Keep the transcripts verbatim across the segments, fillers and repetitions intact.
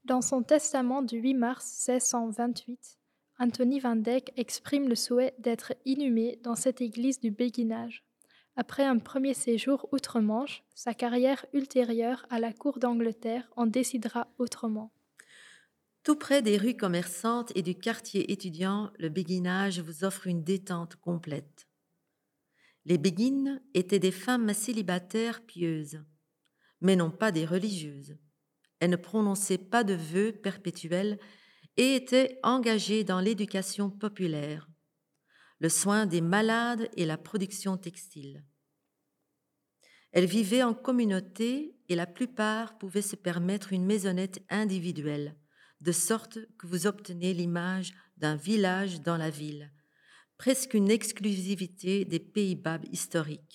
Dans son testament du huit mars seize cent vingt-huit, Anthony van Dyck exprime le souhait d'être inhumé dans cette église du Béguinage. Après un premier séjour outre-Manche, sa carrière ultérieure à la cour d'Angleterre en décidera autrement. Tout près des rues commerçantes et du quartier étudiant, le béguinage vous offre une détente complète. Les béguines étaient des femmes célibataires pieuses, mais non pas des religieuses. Elles ne prononçaient pas de vœux perpétuels et étaient engagées dans l'éducation populaire, le soin des malades et la production textile. Elles vivaient en communauté et la plupart pouvaient se permettre une maisonnette individuelle, de sorte que vous obtenez l'image d'un village dans la ville, presque une exclusivité des Pays-Bas historiques.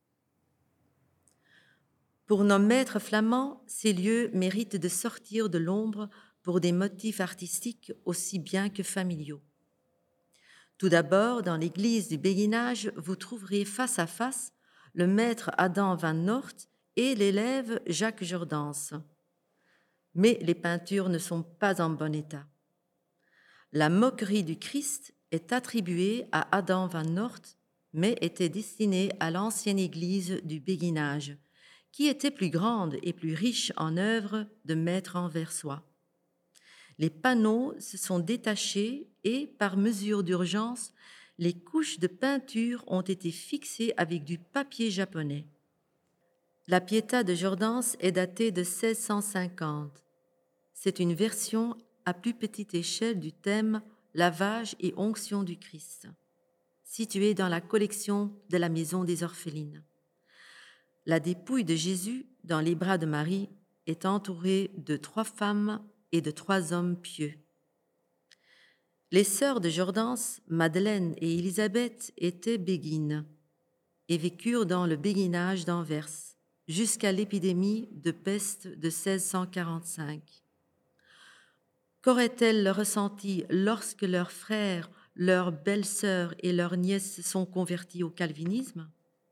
Pour nos maîtres flamands, ces lieux méritent de sortir de l'ombre pour des motifs artistiques aussi bien que familiaux. Tout d'abord, dans l'église du Béguinage, vous trouverez face à face le maître Adam van Noort et l'élève Jacques Jordaens. Mais les peintures ne sont pas en bon état. La moquerie du Christ est attribuée à Adam van Noort, mais était destinée à l'ancienne église du Béguinage, qui était plus grande et plus riche en œuvres de maître anversois. Les panneaux se sont détachés et, par mesure d'urgence, les couches de peinture ont été fixées avec du papier japonais. La Pietà de Jordaens est datée de seize cent cinquante. C'est une version à plus petite échelle du thème Lavage et onction du Christ, située dans la collection de la Maison des Orphelines. La dépouille de Jésus, dans les bras de Marie, est entourée de trois femmes et de trois hommes pieux. Les sœurs de Jordaens, Madeleine et Élisabeth, étaient béguines et vécurent dans le béguinage d'Anvers jusqu'à l'épidémie de peste de seize cent quarante-cinq. Qu'auraient-elles ressenti lorsque leurs frères, leurs belles-sœurs et leurs nièces sont convertis au calvinisme?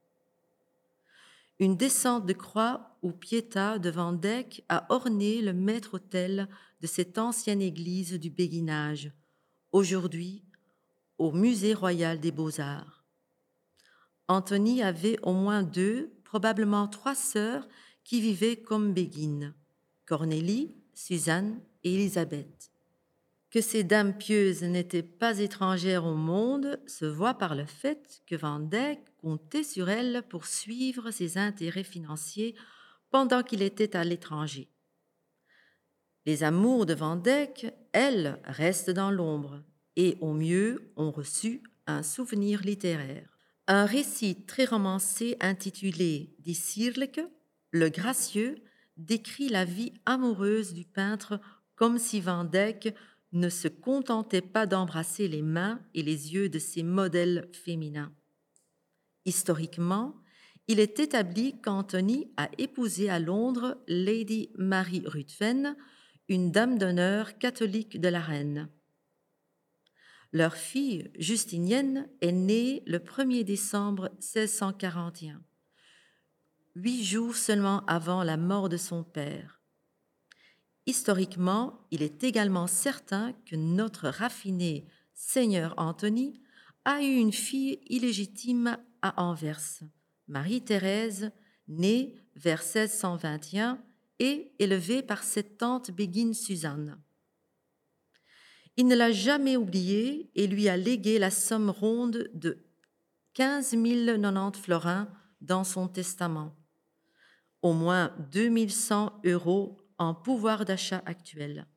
Une descente de croix ou Pietà de Van Dyck a orné le maître-autel de cette ancienne église du Béguinage, aujourd'hui au Musée royal des beaux-arts. Anthony avait au moins deux, probablement trois sœurs qui vivaient comme béguines, Cornélie, Suzanne et Élisabeth. Que ces dames pieuses n'étaient pas étrangères au monde se voit par le fait que Van Dyck comptait sur elles pour suivre ses intérêts financiers pendant qu'il était à l'étranger. Les amours de Van Dyck, elles, restent dans l'ombre et au mieux ont reçu un souvenir littéraire. Un récit très romancé intitulé Die Sierlijke, le gracieux, décrit la vie amoureuse du peintre comme si Van Dyck ne se contentait pas d'embrasser les mains et les yeux de ses modèles féminins. Historiquement, il est établi qu'Anthony a épousé à Londres Lady Mary Ruthven, une dame d'honneur catholique de la reine. Leur fille, Justinienne, est née le premier décembre seize cent quarante et un, huit jours seulement avant la mort de son père. Historiquement, il est également certain que notre raffiné Seigneur Anthony a eu une fille illégitime à Anvers, Marie-Thérèse, née vers seize cent vingt et un et élevée par cette tante béguine Suzanne. Il ne l'a jamais oubliée et lui a légué la somme ronde de quinze mille quatre-vingt-dix florins dans son testament, au moins deux mille cent euros en pouvoir d'achat actuel.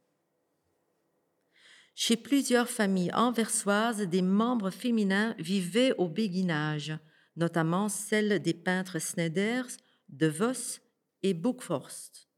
Chez plusieurs familles anversoises, des membres féminins vivaient au béguinage, notamment celles des peintres Snyders, De Vos et Boekvorst.